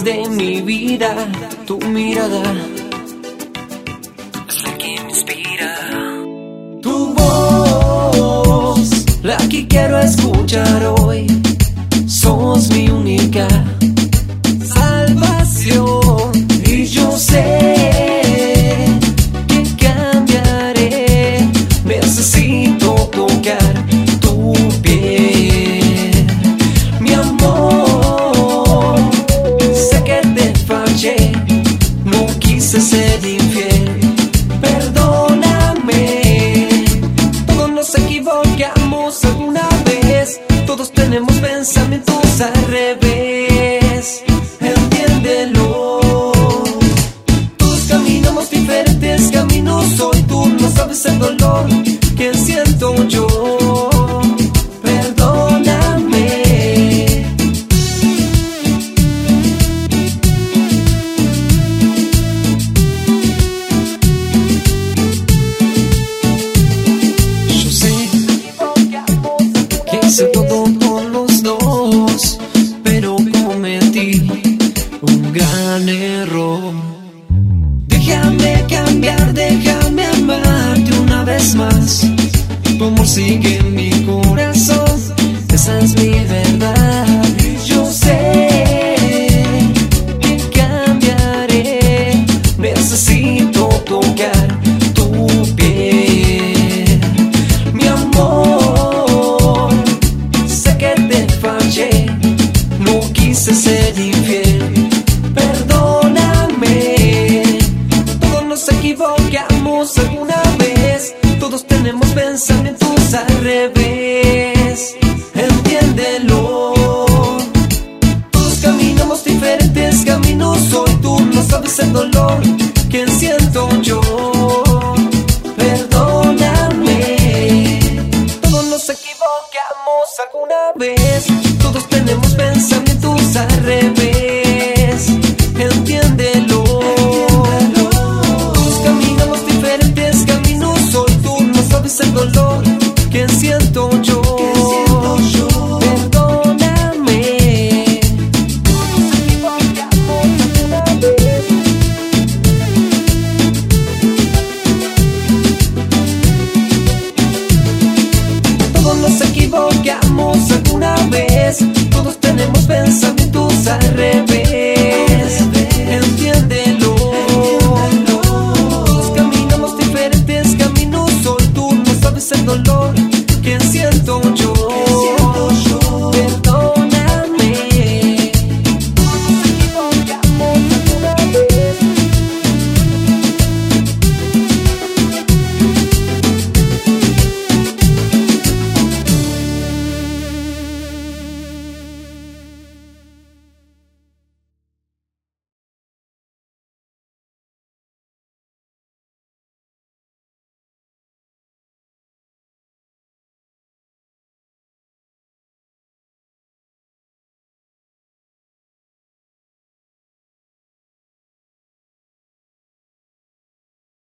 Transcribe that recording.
de mi vida. Tu mirada es la que me inspira. Tu voz, la que quiero escuchar hoy. Sos mi única salvación. Y yo sé que cambiaré. Necesito tocar tu piel, mi amor. Sé que te fallé, no quise ser infiel. Perdóname, todos nos equivocamos alguna vez. Todos tenemos pensamientos al revés. Entiéndelo. Todos caminamos diferentes caminos. Hoy tú no sabes el dolor que siento yo. Perdóname. Yo sé que hice todo por los dos, pero cometí un gran error. Déjame cambiar, déjame amarte una vez más. Tu amor sigue en mi corazón, esa es mi verdad. Yo sé que cambiaré, necesito tocar tu piel, mi amor. Sé que te fallé, no quise ser infiel. Perdóname, todos nos equivocamos alguna vez. Todos tenemos pensamientos al revés. Entiéndelo. Todos caminamos diferentes caminos. Hoy tú no sabes el dolor que siento yo. Perdóname. Todos nos equivocamos alguna vez. Todos tenemos pensamientos al revés. Entiéndelo.